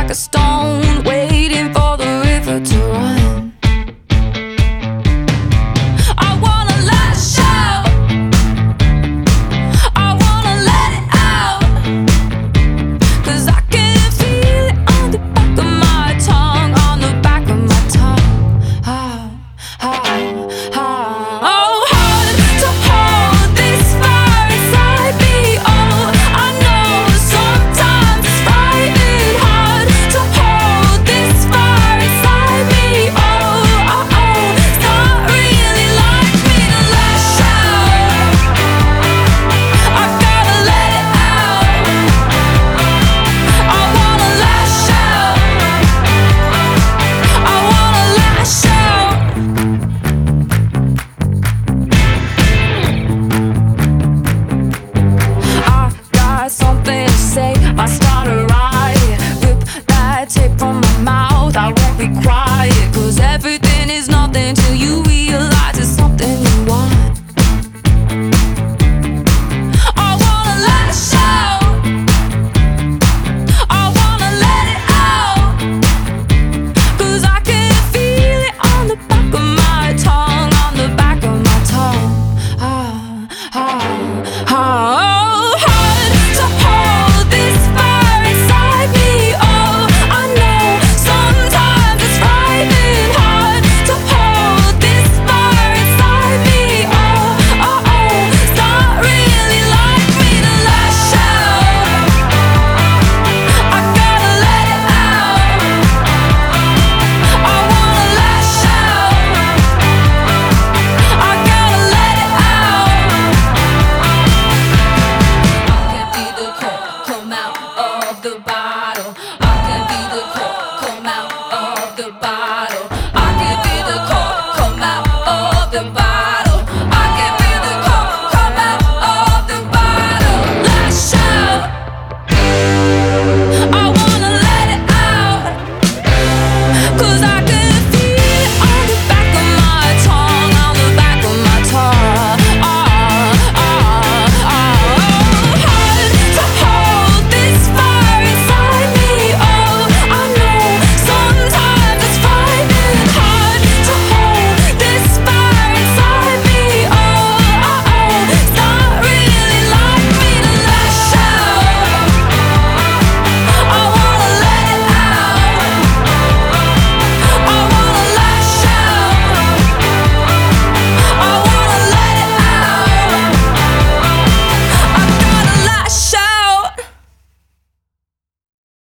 like a stone, waiting for the river to run. I wanna lash out, I wanna let it out, 'cause I can feel it on the back of my tongue, on the back of my tongue. Oh, hard to hold this fire inside me. Oh, I know sometimes it's frightening. Hard to hold this fire inside me. Oh, it's not really like me to lash out. I gotta let it out. I wanna lash out. I wanna lash out. I got something to say. I start a riot. Rip that tape from my mouth. I won't be quiet, 'cause everything is nothing till you realize it's something you want. I wanna lash out. I wanna let it out, 'cause I can feel it on the back of my tongue, on the back of my tongue. Oh, hard to hold this fire inside me. Oh, I know sometimes it's frightening. Hard to hold this fire inside me. Oh, it's not really like me to lash out. I gotta let it out. I wanna lash out. I gotta let it out. I can feel the cold come out of the bottle.